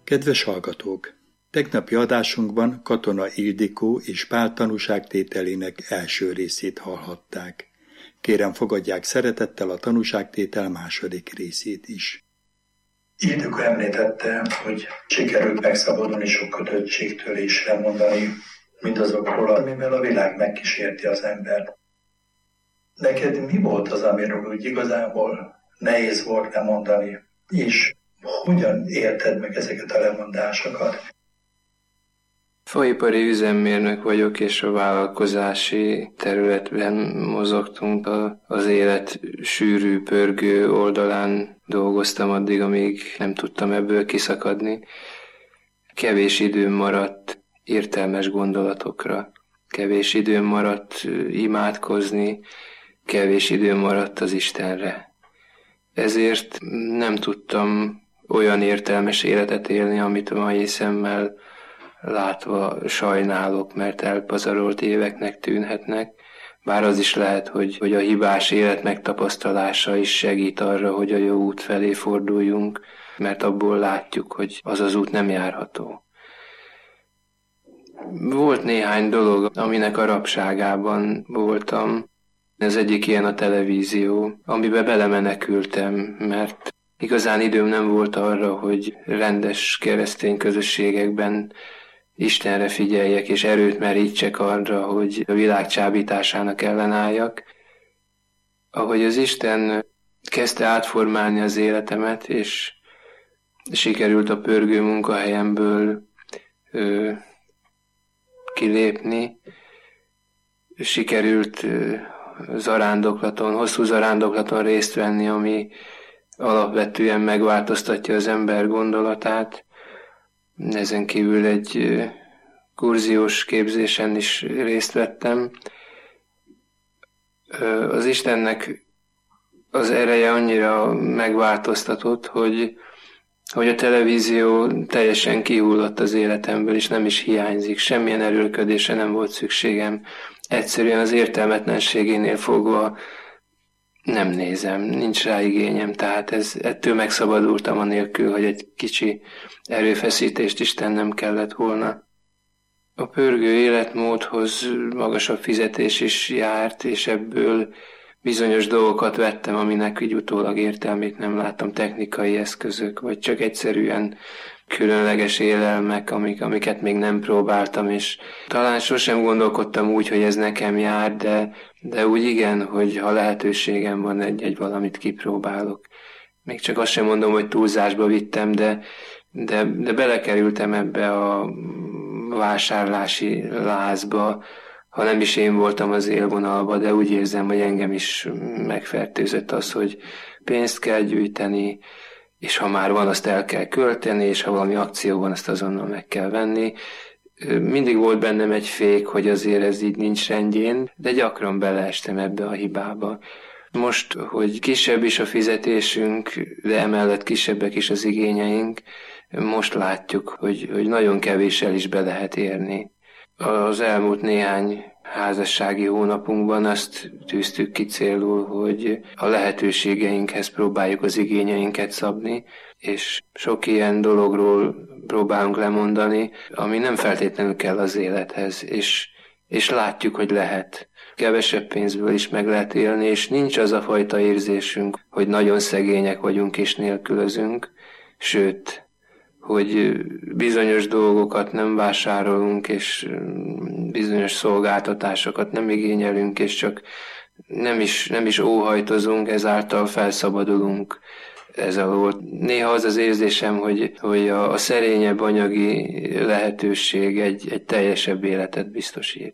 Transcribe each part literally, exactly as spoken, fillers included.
Kedves hallgatók! Tegnapi adásunkban Katona Ildikó és Pál tanúságtételének első részét hallhatták. Kérem, fogadják szeretettel a tanúságtétel második részét is. Ildikó említette, hogy sikerült megszabadulni sok kötöttségtől és lemondani mindazokról, amivel a világ megkísérti az embert. Neked mi volt az, amiről úgy igazából nehéz volt lemondani, és hogyan érted meg ezeket a lemondásokat? Faipari üzemmérnök vagyok, és a vállalkozási területben mozogtunk. Az élet sűrű, pörgő oldalán dolgoztam addig, amíg nem tudtam ebből kiszakadni. Kevés időm maradt értelmes gondolatokra. Kevés időm maradt imádkozni, kevés időm maradt az Istenre. Ezért nem tudtam olyan értelmes életet élni, amit a mai szemmel látva sajnálok, mert elpazarolt éveknek tűnhetnek. Bár az is lehet, hogy, hogy a hibás élet megtapasztalása is segít arra, hogy a jó út felé forduljunk, mert abból látjuk, hogy az az út nem járható. Volt néhány dolog, aminek a rabságában voltam. Ez egyik ilyen a televízió, amiben belemenekültem, mert igazán időm nem volt arra, hogy rendes keresztény közösségekben Istenre figyeljek, és erőt merítsek arra, hogy a világ csábításának ellenálljak. Ahogy az Isten kezdte átformálni az életemet, és sikerült a pörgő munkahelyemből ö, kilépni, sikerült ö, zarándoklaton, hosszú zarándoklaton részt venni, ami alapvetően megváltoztatja az ember gondolatát. Ezen kívül egy kurziós képzésen is részt vettem. Az Istennek az ereje annyira megváltoztatott, hogy, hogy a televízió teljesen kihullott az életemből, és nem is hiányzik. Semmilyen erőlködésre nem volt szükségem. Egyszerűen az értelmetlenségénél fogva nem nézem, nincs rá igényem, tehát ez, ettől megszabadultam anélkül, hogy egy kicsi erőfeszítést is tennem kellett volna. A pörgő életmódhoz magasabb fizetés is járt, és ebből bizonyos dolgokat vettem, aminek így utólag értelmét nem láttam, technikai eszközök, vagy csak egyszerűen különleges élelmek, amik, amiket még nem próbáltam, és talán sosem gondolkodtam úgy, hogy ez nekem jár, de, de úgy igen, hogy ha lehetőségem van, egy-egy valamit kipróbálok. Még csak azt sem mondom, hogy túlzásba vittem, de, de, de belekerültem ebbe a vásárlási lázba, ha nem is én voltam az élvonalba, de úgy érzem, hogy engem is megfertőzött az, hogy pénzt kell gyűjteni, és ha már van, azt el kell költeni, és ha valami akció van, azt azonnal meg kell venni. Mindig volt bennem egy fék, hogy azért ez így nincs rendjén, de gyakran beleestem ebbe a hibába. Most, hogy kisebb is a fizetésünk, de emellett kisebbek is az igényeink, most látjuk, hogy, hogy nagyon kevéssel is be lehet érni. Az elmúlt néhány házassági hónapunkban azt tűztük ki célul, hogy a lehetőségeinkhez próbáljuk az igényeinket szabni, és sok ilyen dologról próbálunk lemondani, ami nem feltétlenül kell az élethez, és, és látjuk, hogy lehet. Kevesebb pénzből is meg lehet élni, és nincs az a fajta érzésünk, hogy nagyon szegények vagyunk és nélkülözünk, sőt, hogy bizonyos dolgokat nem vásárolunk, és bizonyos szolgáltatásokat nem igényelünk, és csak nem is, nem is óhajtozunk, ezáltal felszabadulunk ez alól. Néha az az érzésem, hogy, hogy a, a szerényebb anyagi lehetőség egy, egy teljesebb életet biztosít.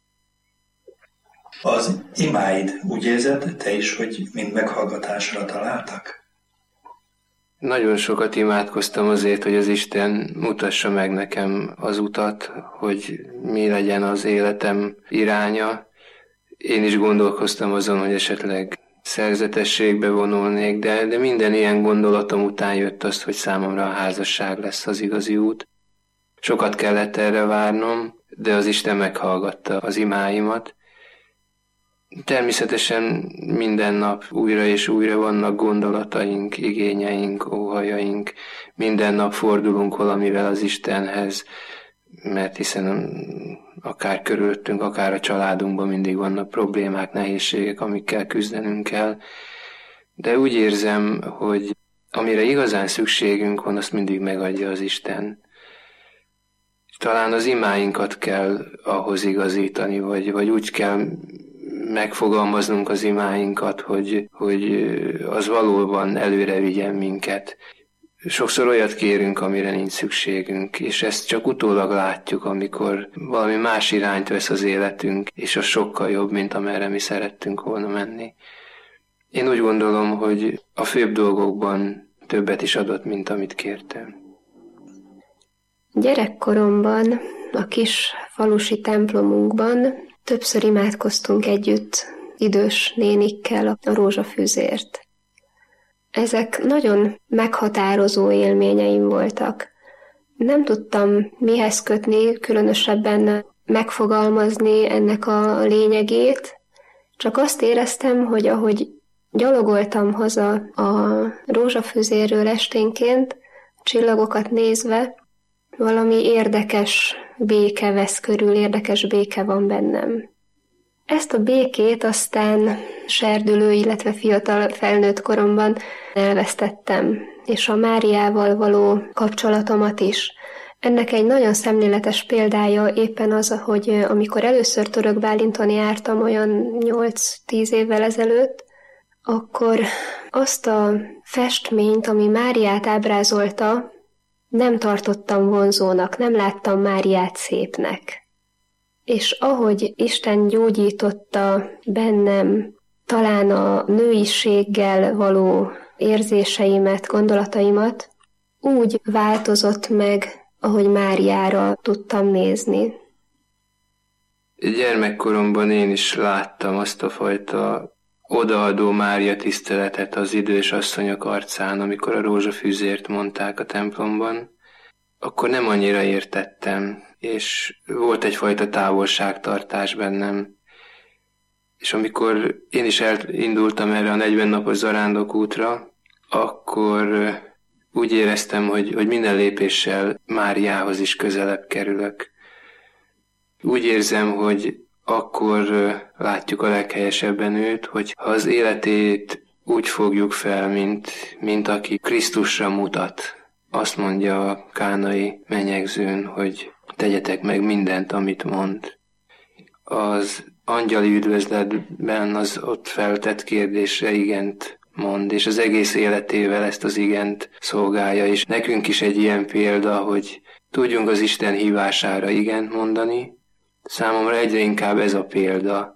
Az imáid, úgy érzed te is, hogy mind meghallgatásra találtak? Nagyon sokat imádkoztam azért, hogy az Isten mutassa meg nekem az utat, hogy mi legyen az életem iránya. Én is gondolkoztam azon, hogy esetleg szerzetességbe vonulnék, de, de minden ilyen gondolatom után jött az, hogy számomra a házasság lesz az igazi út. Sokat kellett erre várnom, de az Isten meghallgatta az imáimat, Természetesen minden nap újra és újra vannak gondolataink, igényeink, óhajaink. Minden nap fordulunk valamivel az Istenhez, mert hiszen akár körülöttünk, akár a családunkban mindig vannak problémák, nehézségek, amikkel küzdenünk kell. De úgy érzem, hogy amire igazán szükségünk van, azt mindig megadja az Isten. Talán az imáinkat kell ahhoz igazítani, vagy, vagy úgy kell megfogalmaznunk az imáinkat, hogy, hogy az valóban előre vigyen minket. Sokszor olyat kérünk, amire nincs szükségünk, és ezt csak utólag látjuk, amikor valami más irányt vesz az életünk, és az sokkal jobb, mint amerre mi szerettünk volna menni. Én úgy gondolom, hogy a főbb dolgokban többet is adott, mint amit kértem. Gyerekkoromban, a kis falusi templomunkban többször imádkoztunk együtt idős nénikkel a rózsafűzért. Ezek nagyon meghatározó élményeim voltak. Nem tudtam mihez kötni, különösebben megfogalmazni ennek a lényegét, csak azt éreztem, hogy ahogy gyalogoltam haza a rózsafűzérről esténként, csillagokat nézve, valami érdekes béke vesz körül, érdekes béke van bennem. Ezt a békét aztán serdülő, illetve fiatal felnőtt koromban elvesztettem, és a Máriával való kapcsolatomat is. Ennek egy nagyon szemléletes példája éppen az, hogy amikor először Török Bálinton jártam olyan nyolc-tíz évvel ezelőtt, akkor azt a festményt, ami Máriát ábrázolta, nem tartottam vonzónak, nem láttam Máriát szépnek. És ahogy Isten gyógyította bennem talán a nőiséggel való érzéseimet, gondolataimat, úgy változott meg, ahogy Máriára tudtam nézni. Gyermekkoromban én is láttam azt a fajta odaadó Mária tiszteletet az idős asszonyok arcán, amikor a rózsafűzért mondták a templomban. Akkor nem annyira értettem, és volt egyfajta távolságtartás bennem. És amikor én is elindultam erre a negyven napos zarándokútra, akkor úgy éreztem, hogy, hogy minden lépéssel Máriához is közelebb kerülök. Úgy érzem, hogy akkor látjuk a leghelyesebben őt, hogy ha az életét úgy fogjuk fel, mint, mint aki Krisztusra mutat. Azt mondja a kánai menyegzőn, hogy tegyetek meg mindent, amit mond. Az angyali üdvözletben az ott feltett kérdésre igent mond, és az egész életével ezt az igent szolgálja, és nekünk is egy ilyen példa, hogy tudjunk az Isten hívására igent mondani. Számomra egyre inkább ez a példa,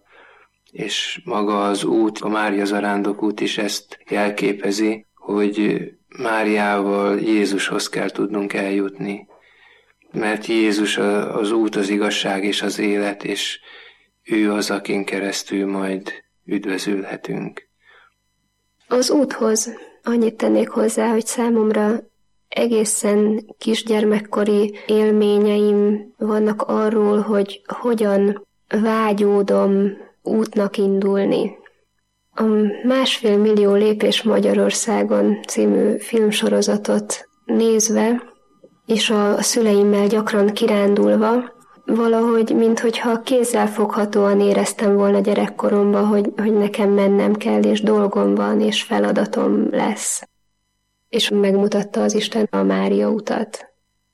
és maga az út, a Mária zarándokút is ezt jelképezi, hogy Máriával Jézushoz kell tudnunk eljutni. Mert Jézus az út, az igazság és az élet, és ő az, akin keresztül majd üdvözülhetünk. Az úthoz annyit tennék hozzá, hogy számomra egészen kisgyermekkori élményeim vannak arról, hogy hogyan vágyódom útnak indulni. A Másfél millió lépés Magyarországon című filmsorozatot nézve, és a szüleimmel gyakran kirándulva, valahogy, minthogyha kézzelfoghatóan éreztem volna gyerekkoromban, hogy, hogy nekem mennem kell, és dolgom van, és feladatom lesz. És megmutatta az Isten a Mária utat.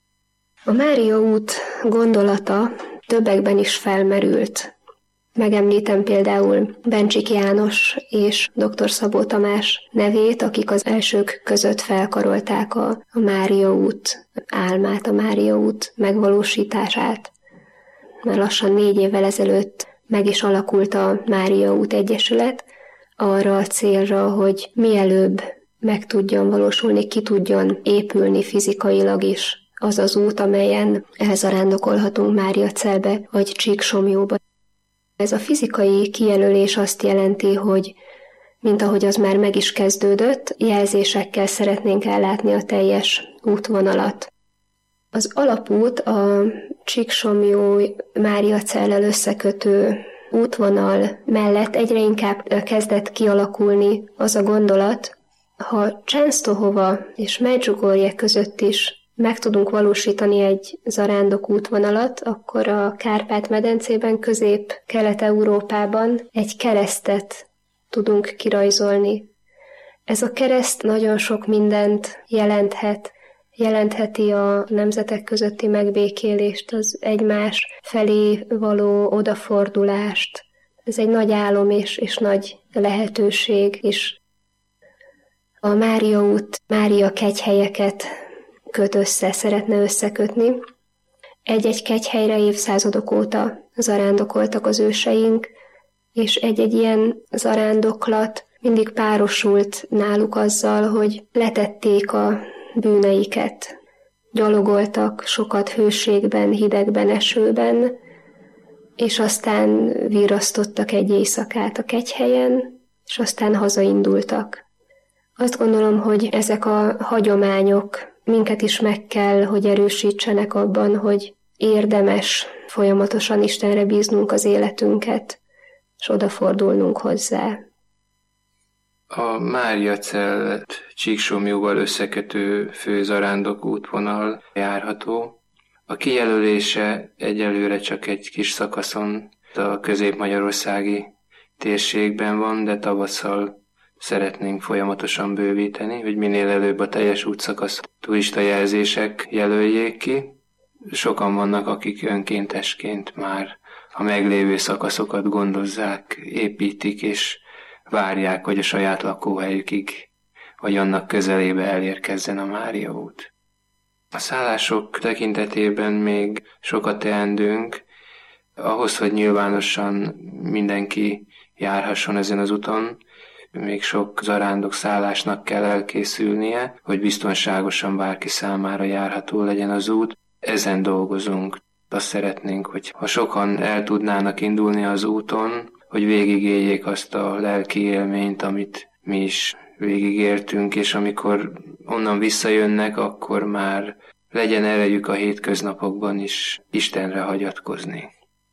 A Mária út gondolata többekben is felmerült. Megemlítem például Bencsik János és dr. Szabó Tamás nevét, akik az elsők között felkarolták a, a Mária út álmát, a Mária út megvalósítását. Már lassan négy évvel ezelőtt meg is alakult a Mária út egyesület arra a célra, hogy mielőbb meg tudjon valósulni, ki tudjon épülni fizikailag is az az út, amelyen elzarándokolhatunk Máriacelbe vagy Csíksomjóba. Ez a fizikai kijelölés azt jelenti, hogy mint ahogy az már meg is kezdődött, jelzésekkel szeretnénk ellátni a teljes útvonalat. Az alapút a Csíksomjó Máriacellel összekötő útvonal mellett egyre inkább kezdett kialakulni az a gondolat, ha Csensztohova és Medjugorje között is meg tudunk valósítani egy zarándok útvonalat, akkor a Kárpát-medencében, Közép-Kelet-Európában egy keresztet tudunk kirajzolni. Ez a kereszt nagyon sok mindent jelenthet, jelentheti a nemzetek közötti megbékélést, az egymás felé való odafordulást. Ez egy nagy álom és, és nagy lehetőség is. A Mária út, Mária kegyhelyeket köt össze, szeretne összekötni. Egy-egy kegyhelyre évszázadok óta zarándokoltak az őseink, és egy-egy ilyen zarándoklat mindig párosult náluk azzal, hogy letették a bűneiket. Gyalogoltak sokat hőségben, hidegben, esőben, és aztán virrasztottak egy éjszakát a kegyhelyen, és aztán hazaindultak. Azt gondolom, hogy ezek a hagyományok minket is meg kell, hogy erősítsenek abban, hogy érdemes folyamatosan Istenre bíznunk az életünket, és odafordulnunk hozzá. A Máriacellet Csíksomlyóval összekötő főzarándok útvonal járható. A kijelölése egyelőre csak egy kis szakaszon a közép-magyarországi térségben van, de tavasszal szeretnénk folyamatosan bővíteni, hogy minél előbb a teljes útszakasz turistajelzések jelöljék ki. Sokan vannak, akik önkéntesként már a meglévő szakaszokat gondozzák, építik, és várják, hogy a saját lakóhelyükig vagy annak közelébe elérkezzen a Mária út. A szállások tekintetében még sokat teendőnk, ahhoz, hogy nyilvánosan mindenki járhasson ezen az úton, még sok zarándok szállásnak kell elkészülnie, hogy biztonságosan bárki számára járható legyen az út. Ezen dolgozunk. Azt szeretnénk, hogy ha sokan el tudnának indulni az úton, hogy végigéljék azt a lelki élményt, amit mi is végigértünk, és amikor onnan visszajönnek, akkor már legyen erejük a hétköznapokban is Istenre hagyatkozni.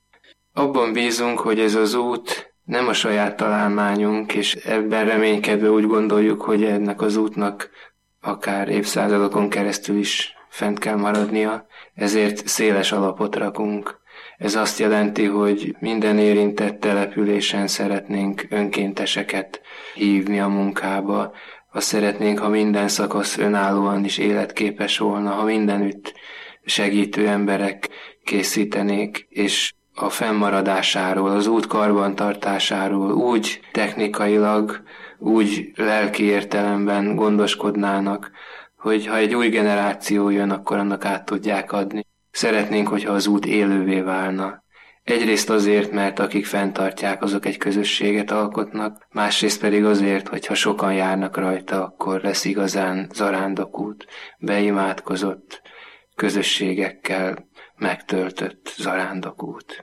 Abban bízunk, hogy ez az út nem a saját találmányunk, és ebben reménykedve úgy gondoljuk, hogy ennek az útnak akár évszázadokon keresztül is fent kell maradnia, ezért széles alapot rakunk. Ez azt jelenti, hogy minden érintett településen szeretnénk önkénteseket hívni a munkába. Azt szeretnénk, ha minden szakasz önállóan is életképes volna, ha mindenütt segítő emberek készítenék, és a fennmaradásáról, az út karbantartásáról úgy technikailag, úgy lelki értelemben gondoskodnának, hogy ha egy új generáció jön, akkor annak át tudják adni. Szeretnénk, hogyha az út élővé válna. Egyrészt azért, mert akik fenntartják, azok egy közösséget alkotnak, másrészt pedig azért, hogy ha sokan járnak rajta, akkor lesz igazán zarándokút, beimádkozott, közösségekkel megtöltött zarándokút.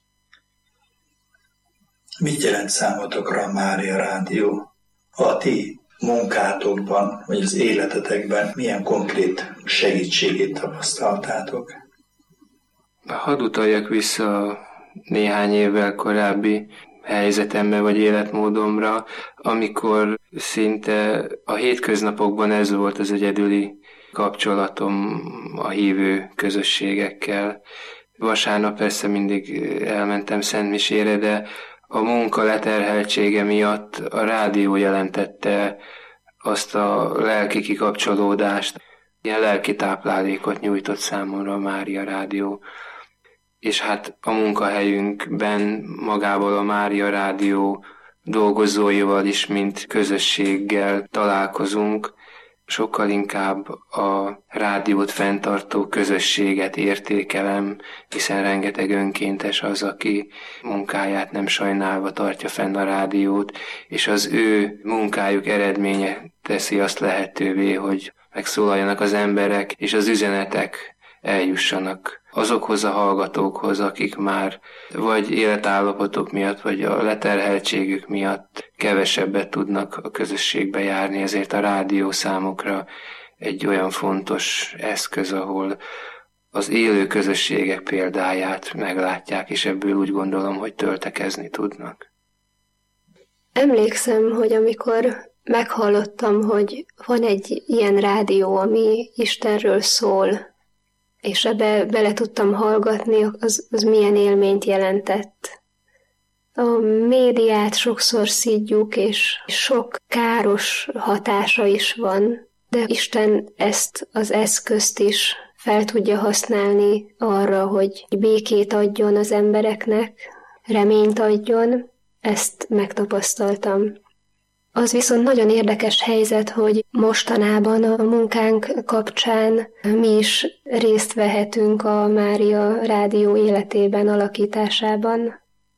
Mit jelent számotokra a Mária Rádió? A ti munkátokban, vagy az életetekben milyen konkrét segítségét tapasztaltátok? Hadd utaljak vissza néhány évvel korábbi helyzetembe vagy életmódomra, amikor szinte a hétköznapokban ez volt az egyedüli kapcsolatom a hívő közösségekkel. Vasárnap persze mindig elmentem szentmisére, de a munka leterheltsége miatt a rádió jelentette azt a lelki kikapcsolódást, ilyen lelki táplálékot nyújtott számomra a Mária Rádió. És hát a munkahelyünkben magából a Mária Rádió dolgozóival is, mint közösséggel találkozunk, sokkal inkább a rádiót fenntartó közösséget értékelem, hiszen rengeteg önkéntes az, aki munkáját nem sajnálva tartja fenn a rádiót, és az ő munkájuk eredménye teszi azt lehetővé, hogy megszólaljanak az emberek, és az üzenetek eljussanak azokhoz a hallgatókhoz, akik már vagy életállapotok miatt, vagy a leterheltségük miatt kevesebbet tudnak a közösségbe járni, ezért a rádió számukra egy olyan fontos eszköz, ahol az élő közösségek példáját meglátják, és ebből úgy gondolom, hogy töltekezni tudnak. Emlékszem, hogy amikor meghallottam, hogy van egy ilyen rádió, ami Istenről szól, és ebbe bele tudtam hallgatni, az, az milyen élményt jelentett. A médiát sokszor szidjuk, és sok káros hatása is van, de Isten ezt az eszközt is fel tudja használni arra, hogy békét adjon az embereknek, reményt adjon, ezt megtapasztaltam. Az viszont nagyon érdekes helyzet, hogy mostanában a munkánk kapcsán mi is részt vehetünk a Mária Rádió életében, alakításában.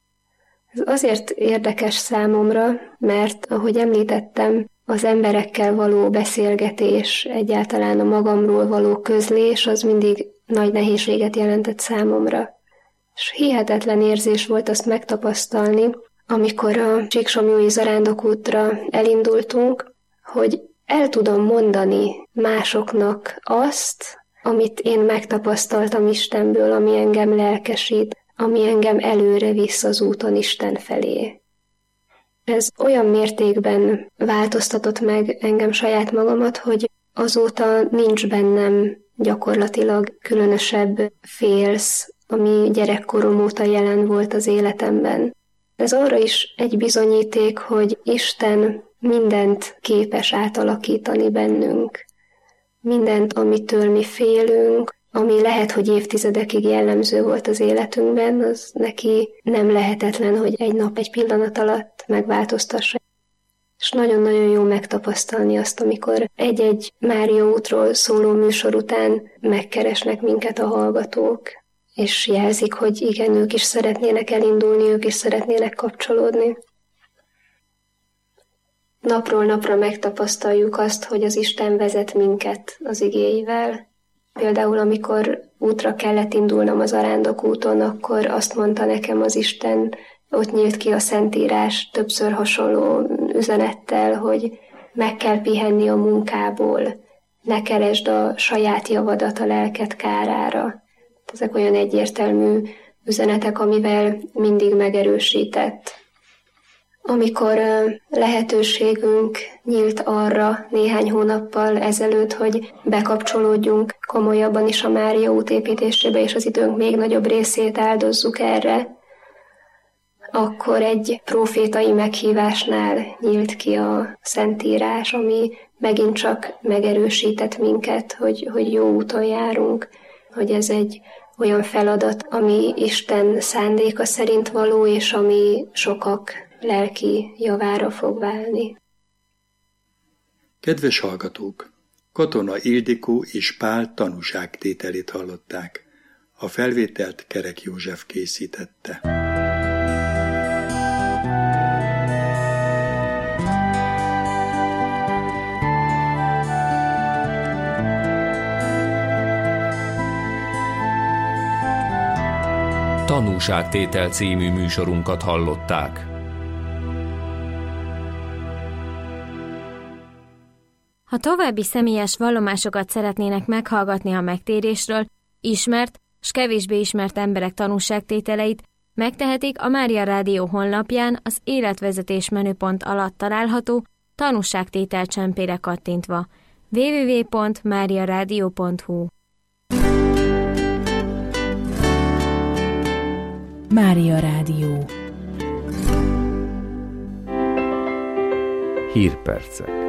Ez azért érdekes számomra, mert, ahogy említettem, az emberekkel való beszélgetés, egyáltalán a magamról való közlés, az mindig nagy nehézséget jelentett számomra. És hihetetlen érzés volt azt megtapasztalni, amikor a Csíksomlyói Zarándokútra elindultunk, hogy el tudom mondani másoknak azt, amit én megtapasztaltam Istenből, ami engem lelkesít, ami engem előre visz az úton Isten felé. Ez olyan mértékben változtatott meg engem saját magamat, hogy azóta nincs bennem gyakorlatilag különösebb félsz, ami gyerekkorom óta jelen volt az életemben. Ez arra is egy bizonyíték, hogy Isten mindent képes átalakítani bennünk. Mindent, amitől mi félünk, ami lehet, hogy évtizedekig jellemző volt az életünkben, az neki nem lehetetlen, hogy egy nap, egy pillanat alatt megváltoztassa. És nagyon-nagyon jó megtapasztalni azt, amikor egy-egy Mária útról szóló műsor után megkeresnek minket a hallgatók, és jelzik, hogy igen, ők is szeretnének elindulni, ők is szeretnének kapcsolódni. Napról napra megtapasztaljuk azt, hogy az Isten vezet minket az igéivel. Például, amikor útra kellett indulnom az Zarándokúton, akkor azt mondta nekem az Isten, ott nyílt ki a Szentírás többször hasonló üzenettel, hogy meg kell pihenni a munkából, ne keresd a saját javadat a lelked kárára. Ezek olyan egyértelmű üzenetek, amivel mindig megerősített. Amikor lehetőségünk nyílt arra néhány hónappal ezelőtt, hogy bekapcsolódjunk komolyabban is a Mária út építésébe, és az időnk még nagyobb részét áldozzuk erre, akkor egy prófétai meghívásnál nyílt ki a Szentírás, ami megint csak megerősített minket, hogy, hogy jó úton járunk, hogy ez egy olyan feladat, ami Isten szándéka szerint való, és ami sokak lelki javára fog válni. Kedves hallgatók! Katona Ildikó és Pál tanúságtételét hallották. A felvételt Kerek József készítette. Tanúságtétel című műsorunkat hallották. Ha további személyes vallomásokat szeretnének meghallgatni a megtérésről, ismert s kevésbé ismert emberek tanúságtételeit, megtehetik a Mária Rádió honlapján az életvezetés menüpont alatt található tanúságtétel csempére kattintva. double-u double-u double-u pont mária rádió pont hu Mária Rádió. Hírpercek.